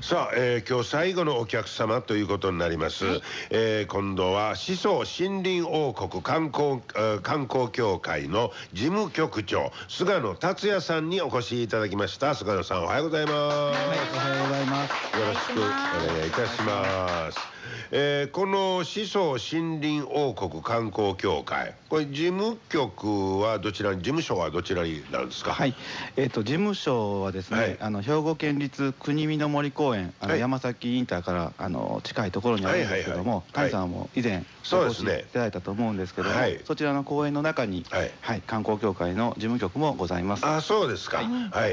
さあ、今日最後のお客様ということになります。今度は宍粟森林王国観光協会の事務局長菅野達也さんにお越しいただきました。菅野さん、おはようございます。 はい、おはようございます。 よろしくお願いいたします。この宍粟森林王国観光協会、これ事務局はどちらに、事務所はどちらになるんですか？ はい、事務所はですね、兵庫県立国見の森公園、山崎インターから近いところにあるんですけども、谷さんも以前お越しいただいたと思うんですけども、そちらの公園の中に観光協会の事務局もございます。 あ、そうですか。はい、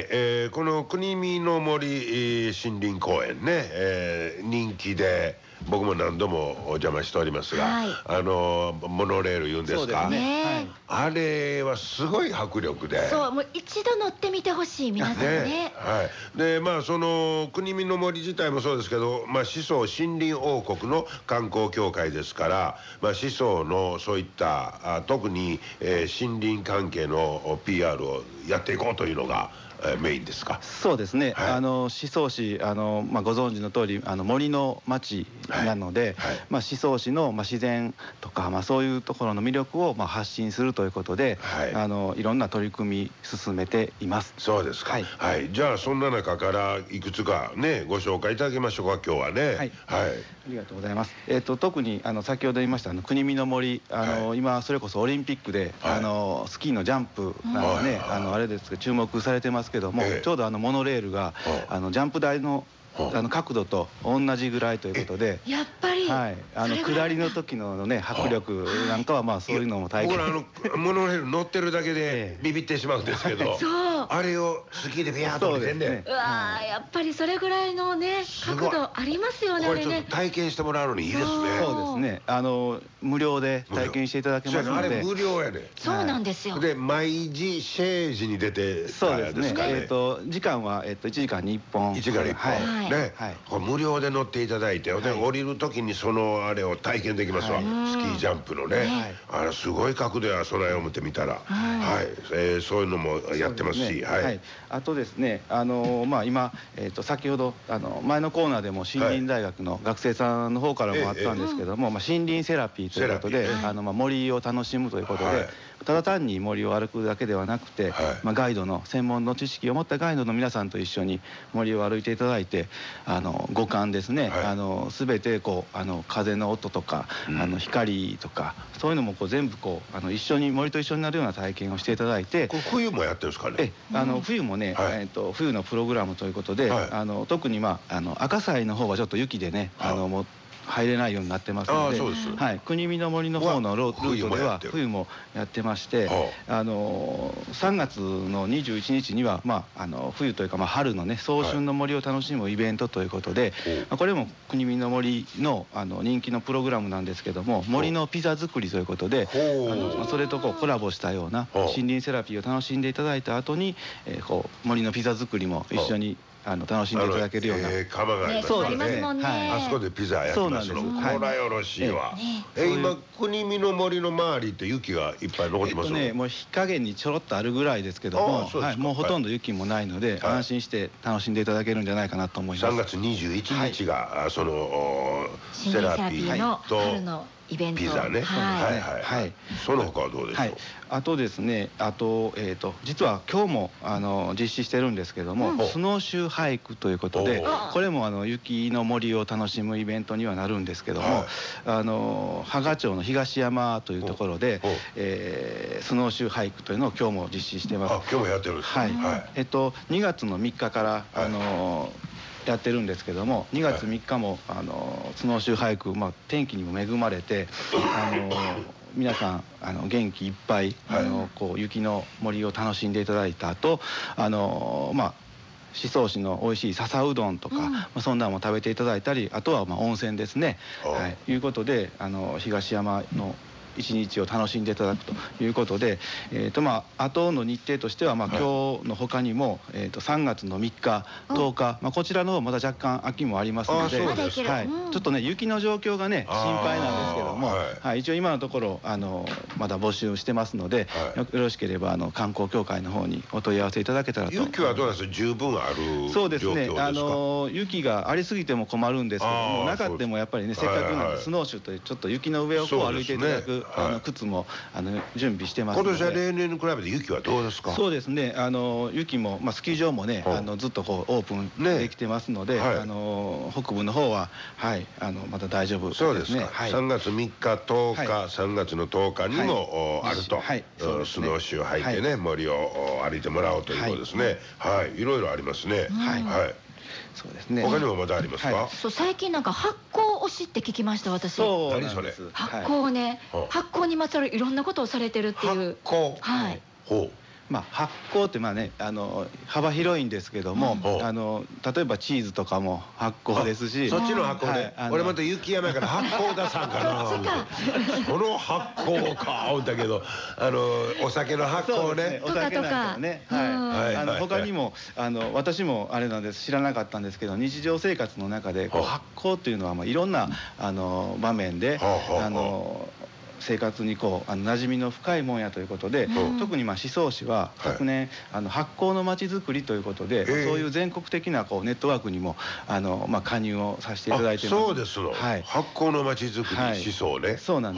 この国見の森森林公園ね、人気で僕も何度もお邪魔しておりますが、モノレール言うんですか、あれはすごい迫力で、 そう、もう一度乗ってみてほしい、皆さんね。 はい。で、まあその国見の森自体もそうですけど、まあ宍粟森林王国の観光協会ですから、まあ宍粟のそういった特に、森林関係の PR をやっていこうというのがメインですか？ そうですね。宍粟市、ご存知の通り森の町なので、宍粟市の自然とかそういうところの魅力を発信するということで、いろんな取り組み進めています。 そうですか。はい。じゃあそんな中からいくつかねご紹介いただきましょうか、今日はね。はい。 ありがとうございます。特に先ほど言いました国見の森、今それこそオリンピックでスキーのジャンプなんかね、あれですけど注目されてますけども、ちょうどモノレールがジャンプ台の角度と同じぐらいということで、 やっぱり下りの時のね迫力なんかはそういうのも体験。 僕らモノレール乗ってるだけでビビってしまうんですけど、あれをスキーでビャーっと見てんで、 うわー、やっぱりそれぐらいのね角度ありますよね。 これちょっと体験してもらうのにいいですね。 そうですね。無料で体験していただけますので。 あれ無料やで。 そうなんですよ。 で毎時0時に出てそうですね。時間は1時間に1本。 1時間に1本。ね、無料で乗っていただいて、降りる時にそのあれを体験できますわ。スキージャンプのね、あれすごい角度や備えを持ってみたら、そういうのもやってますし、 あとですね、今先ほど前のコーナーでも森林大学の学生さんの方からもあったんですけども、森林セラピーということで森を楽しむということで、ただ単に森を歩くだけではなくて、ガイドの専門の知識を持ったガイドの皆さんと一緒に森を歩いていただいて、五感ですね、全て風の音とか光とかそういうのも全部一緒に森と一緒になるような体験をしていただいて。 冬もやってるんですかね？ 冬もね、冬のプログラムということで、特に赤西の方はちょっと雪でねもう入れないようになってますので、国見の森の方のルートでは冬もやってまして、3月の21日には冬というか春のね早春の森を楽しむイベントということで、これも国見の森の人気のプログラムなんですけども、森のピザ作りということで、それとコラボしたような森林セラピーを楽しんでいただいた後に森のピザ作りも一緒に楽しんでいただけるような窯がありますからね。あそこでピザやってますの。こらよろしいわ。今国見の森の周りって雪がいっぱい残ってますね。 もう日陰にちょろっとあるぐらいですけども、もうほとんど雪もないので安心して楽しんでいただけるんじゃないかなと思います。 3月21日がそのセラピーとピザね。その他はどうでしょう？ あとですね、実は今日も実施してるんですけども、スノーシューハイクということで、これも雪の森を楽しむイベントにはなるんですけども、芳賀町の東山というところでスノーシューハイクというのを今日も実施してます。 今日もやってるんですか？ 2月の3日からやってるんですけども、2月3日もスノーシューハイク、天気にも恵まれて皆さん元気いっぱい雪の森を楽しんでいただいた後、宍粟市の美味しい笹うどんとか、そんなのも食べていただいたり、あとは温泉ですね、いうことで東山の一日を楽しんでいただくということで、後の日程としては、今日の他にも、3月の3日、10日、こちらの方まだ若干空きもありますので、ちょっとね雪の状況がね心配なんですけども、一応今のところまだ募集してますので、よろしければ観光協会の方にお問い合わせいただけたらと。 雪はどうなんですか？十分ある状況ですか？ そうですね、雪がありすぎても困るんですけども、なかってもやっぱりね、せっかくなんでスノーシューというちょっと雪の上をこう歩いていただく靴も準備してますので。 今年は例年に比べて雪はどうですか？ そうですね、雪もスキー場もねずっとこうオープンできてますので、北部の方はまだ大丈夫ですね。 そうですか。3月3日10日3月の10日にもあると、スノーシュー履いてね森を歩いてもらおうということですね。はい、いろいろありますね。はい。 そうですね。 他にもまだありますか？ そう、最近なんか発酵推しって聞きました、私。 何それ？ 発酵ね、発酵にまつわるいろんなことをされてるっていう。 発酵。 はい。 ほう。発酵ってね幅広いんですけども、例えばチーズとかも発酵ですし、 そっちの発酵ね。俺また雪山やから発酵出さんかな。その発酵か思ったけど、お酒の発酵ね。 お酒なんかね。他にも私もあれなんです、知らなかったんですけど、日常生活の中で発酵っていうのはいろんな場面で生活に馴染みの深いもんやということで、特に宍粟市は昨年発酵のまちづくりということで、そういう全国的なネットワークにも加入をさせていただいてます。 そうですの。発酵のまちづくり宍粟ね。 そうなんです。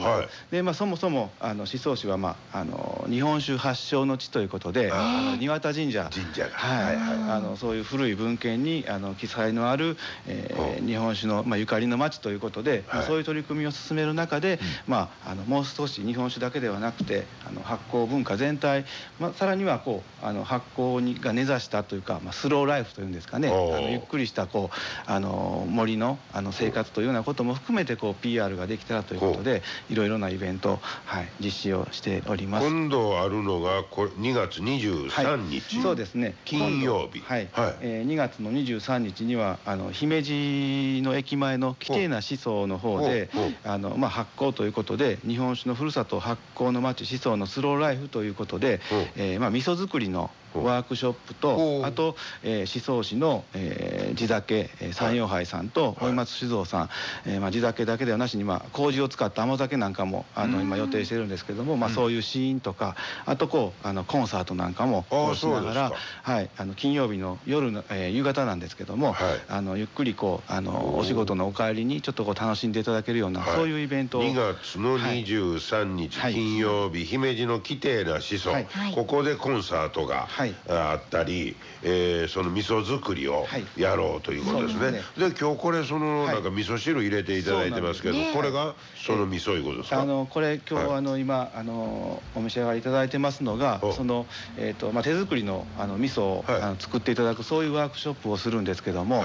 でそもそも宍粟市は日本酒発祥の地ということで、庭田神社がそういう古い文献に記載のある日本酒のゆかりの町ということで、そういう取り組みを進める中でもう少し日本酒だけではなくて発酵文化全体、さらには発酵が根ざしたというかスローライフというんですかね、ゆっくりした森の生活というようなことも含めてPR ができたらということで、いろいろなイベント実施をしております。 今度あるのが2月23日、 そうですね、 金曜日。 2月の23日には姫路の駅前のきれいな宍粟の方で発酵ということで、日本酒のふるさと発酵の町宍粟のスローライフということで、味噌作りのワークショップと、あと宍粟市の地酒山陽杯さんと大松酒造さん、地酒だけではなしに麹を使った甘酒なんかも今予定してるんですけども、そういうシーンとか、あとコンサートなんかもしながら、金曜日の夜の夕方なんですけども、ゆっくりお仕事のお帰りにちょっと楽しんでいただけるような、そういうイベントを。 2月の23日金曜日、姫路のきれいな宍粟、ここでコンサートがあったり、その味噌作りをやろうということですね。で今日これなんか味噌汁入れていただいてますけど、これがその味噌いうことですか？ これ今日今お召し上がりいただいてますのが、その手作りの味噌を作っていただく、そういうワークショップをするんですけども、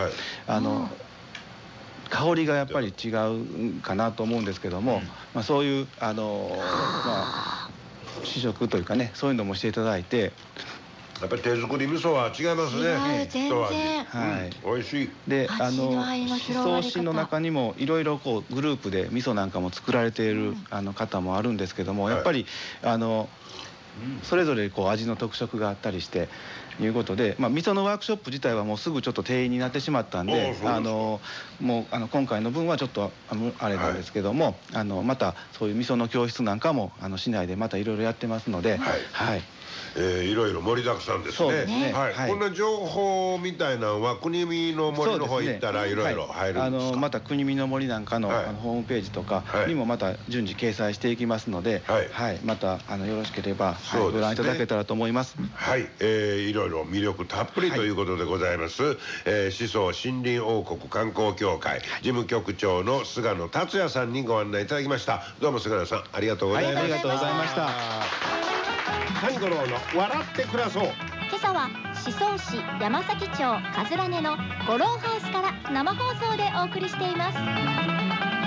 香りがやっぱり違うかなと思うんですけども、そういう試食というかね、そういうのもしていただいて。 やっぱり手作り味噌は違いますね。 全然。 美味しい。 で宍粟市の中にもいろいろグループで味噌なんかも作られている方もあるんですけども、やっぱりそれぞれ味の特色があったりしていうことで、味噌のワークショップ自体はもうすぐちょっと定員になってしまったんで、もう今回の分はちょっとあれなんですけども、またそういう味噌の教室なんかも市内でまたいろいろやってますので、 いろいろ盛りだくさんですね。こんな情報みたいなのは国見の森の方行ったらいろいろ入るんですか？ また国見の森なんかのホームページとかにもまた順次掲載していきますので、またよろしければご覧いただけたらと思います。 いろいろ魅力たっぷりということでございます。宍粟森林王国観光協会事務局長の菅野達也さんにご案内いただきました。どうも菅野さんありがとうございました。 ありがとうございました。 谷五郎の笑って暮らそう。 今朝は宍粟市山崎町葛根の五郎ハウスから生放送でお送りしています。